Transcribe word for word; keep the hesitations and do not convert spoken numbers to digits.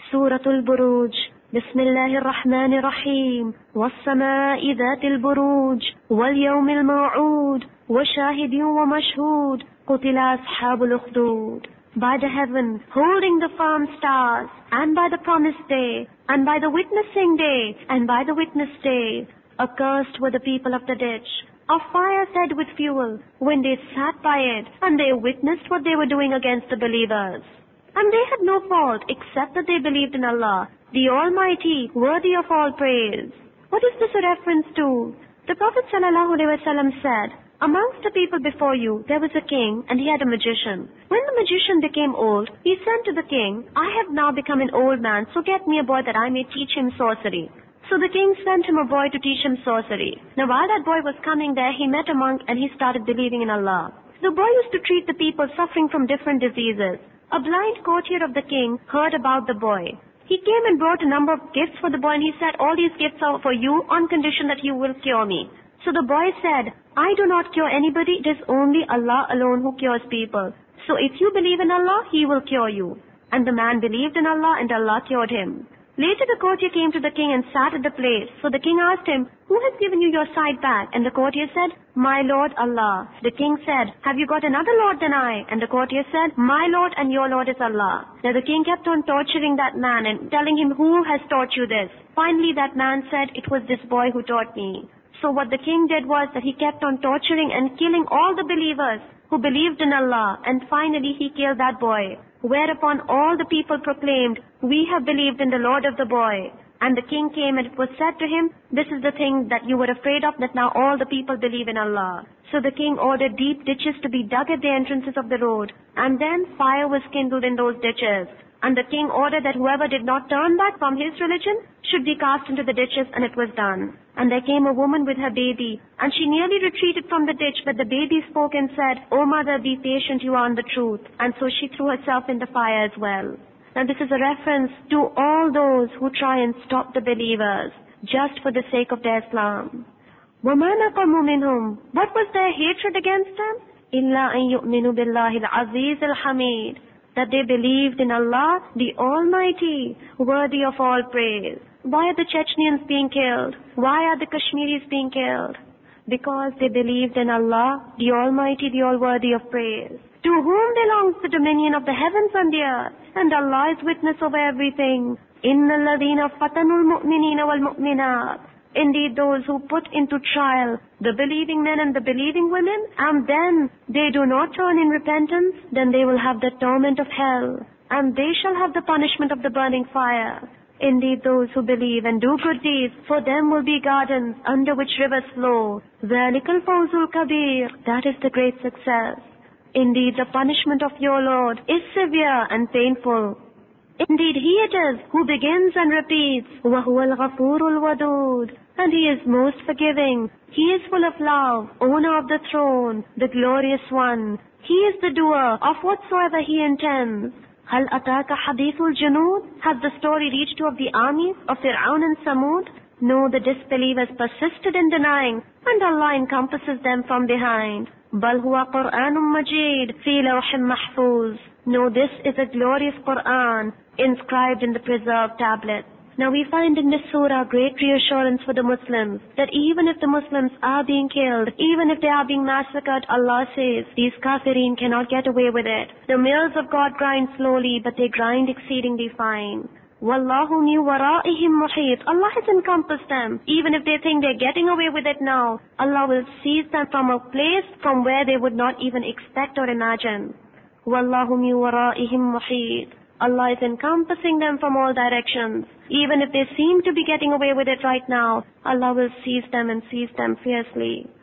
Surah Al-Buruj. Bismillahir Rahmanir Rahim. Was-samaa'i dhatil buruj, wal-yawmil maw'ud, wa shahidin wa mashhud, qutila ashabul ukhdud. By the heaven, holding the firm stars, and by the promised day, and by the witnessing day, and by the witness day, accursed were the people of the ditch, of fire fed with fuel, when they sat by it, and they witnessed what they were doing against the believers. And they had no fault, except that they believed in Allah, the Almighty, worthy of all praise. What is this a reference to? The Prophet ﷺ said, amongst the people before you, there was a king, and he had a magician. When the magician became old, he said to the king, I have now become an old man, so get me a boy that I may teach him sorcery. So the king sent him a boy to teach him sorcery. Now while that boy was coming there, he met a monk and he started believing in Allah. The boy used to treat the people suffering from different diseases. A blind courtier of the king heard about the boy. He came and brought a number of gifts for the boy, and he said, all these gifts are for you on condition that you will cure me. So the boy said, I do not cure anybody, it is only Allah alone who cures people. So if you believe in Allah, He will cure you. And the man believed in Allah, and Allah cured him. Later the courtier came to the king and sat at the place. So the king asked him, who has given you your sight back? And the courtier said, my Lord Allah. The king said, have you got another Lord than I? And the courtier said, my Lord and your Lord is Allah. Now the king kept on torturing that man and telling him, who has taught you this? Finally that man said, it was this boy who taught me. So what the king did was that he kept on torturing and killing all the believers who believed in Allah, and finally he killed that boy. Whereupon all the people proclaimed, we have believed in the Lord of the boy. And the king came, and it was said to him, this is the thing that you were afraid of, that now all the people believe in Allah. So the king ordered deep ditches to be dug at the entrances of the road, and then fire was kindled in those ditches. And the king ordered that whoever did not turn back from his religion should be cast into the ditches, and it was done. And there came a woman with her baby, and she nearly retreated from the ditch, but the baby spoke and said, O mother, be patient, you are on the truth. And so she threw herself in the fire as well. Now this is a reference to all those who try and stop the believers, just for the sake of their Islam. وَمَا نَقَمُوا مِنْهُمْ. What was their hatred against them? إِلَّا أَن يُؤْمِنُوا بِاللَّهِ الْعَزِيزِ الْحَمِيدِ. That they believed in Allah, the Almighty, worthy of all praise. Why are the Chechenians being killed? Why are the Kashmiris being killed? Because they believed in Allah, the Almighty, the all-worthy of praise. To whom belongs the dominion of the heavens and the earth? And Allah is witness over everything. إِنَّ الَّذِينَ فَتَنُوا الْمُؤْمِنِينَ وَالْمُؤْمِنَاتِ. Indeed, those who put into trial the believing men and the believing women, and then they do not turn in repentance, then they will have the torment of hell, and they shall have the punishment of the burning fire. Indeed, those who believe and do good deeds, for them will be gardens under which rivers flow. ذَلِكَ الْفَوْزُ الْكَبِيرُ. That is the great success. Indeed, the punishment of your Lord is severe and painful. Indeed, He it is who begins and repeats, وَهُوَ الْغَفُورُ الْوَدُودُ. And He is most forgiving. He is full of love, owner of the throne, the glorious one. He is the doer of whatsoever He intends. هَلْ أَتَاكَ حَدِيثُ الْجُنُودِ. Has the story reached you of the armies of Fir'aun and Samud? No, the disbelievers persisted in denying, and Allah encompasses them from behind. بَلْ هُوَ قُرْآنٌ مَجِيدٌ فِي لَوْحٍ مَحْفُوظٍ. No, this is a glorious Qur'an, inscribed in the preserved tablet. Now we find in this surah great reassurance for the Muslims, that even if the Muslims are being killed, even if they are being massacred, Allah says, these kafirin cannot get away with it. The mills of God grind slowly, but they grind exceedingly fine. Wallahu min wara'ihim muhit. Allah has encompassed them. Even if they think they're getting away with it now, Allah will seize them from a place from where they would not even expect or imagine. Wallahu min wara'ihim muhit. Allah is encompassing them from all directions. Even if they seem to be getting away with it right now, Allah will seize them and seize them fiercely.